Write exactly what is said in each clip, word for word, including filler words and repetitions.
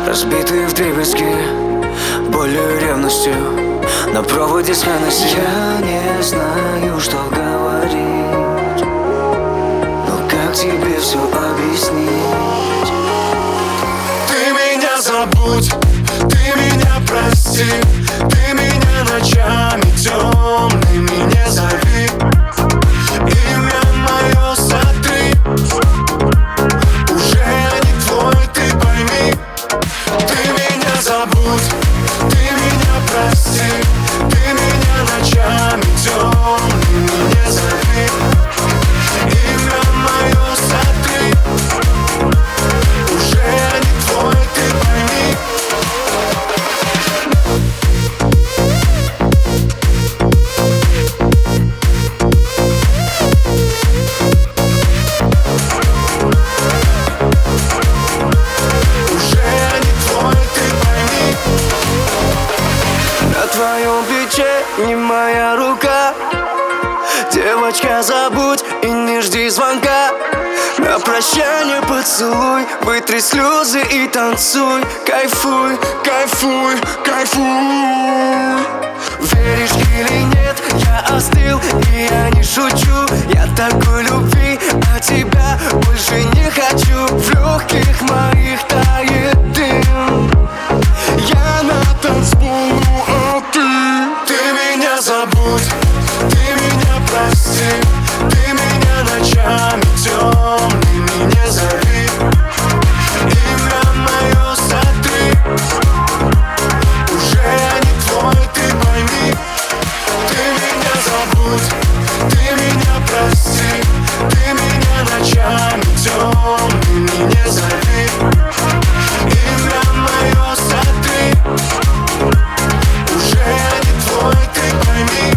разбитые вдребезги болью и ревностью на проводе с Хеннесси. Я не знаю, что говорить, но как тебе все объяснить? Ты меня забудь, ты меня прости, ты меня ночами темными не зови, имя мое сотри, уже не твой, ты пойми. Ты меня забудь, ты меня прости, ты меня ночами темными не зови, имя мое сотри, уже не твой, ты пойми. На твоем плече не моя рука, девочка, забудь и не жди звонка. На прощание поцелуй, вытри слезы и танцуй. Кайфуй, кайфуй, кайфуй. Веришь или нет, я остыл и я не шучу. Я такой любви, а тебя больше не хочу. В легких моих тает дым, я на танцполу, а ты? Ты меня забудь, ты меня прости, ты меня ночами темными не зови, имя мое сотри, уже не твой, ты пойми. Ты меня забудь, ты меня прости, ты меня ночами темными не зови, имя мое сотри, уже не твой, ты пойми.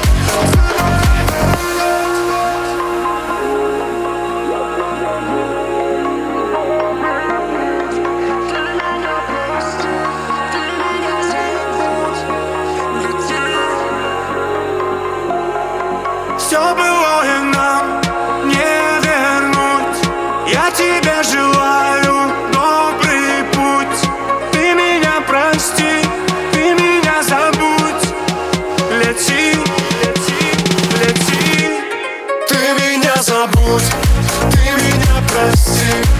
Все былое нам не вернуть. Я тебе желаю добрый путь. Ты меня прости, ты меня забудь. Лети, лети, лети. Ты меня забудь, ты меня прости,